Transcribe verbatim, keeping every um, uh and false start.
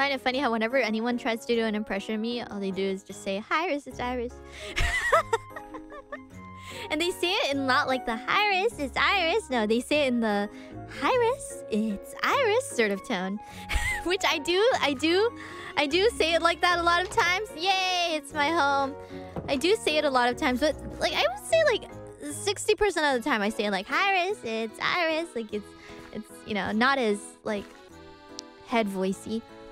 find it funny how whenever anyone tries to do an impression of me, all they do is just say, "Hi, Iris, it's Iris." And they say it in not like the "Hi, Iris, it's Iris." No, they say it in the "Hi, Iris, it's Iris" sort of tone. Which I do, I do, I do say it like that a lot of times. Yay, it's my home. I do say it a lot of times, but like I would say like sixty percent of the time I say like, "Hi, Iris, it's Iris." Like it's, it's, you know, not as like head voicey.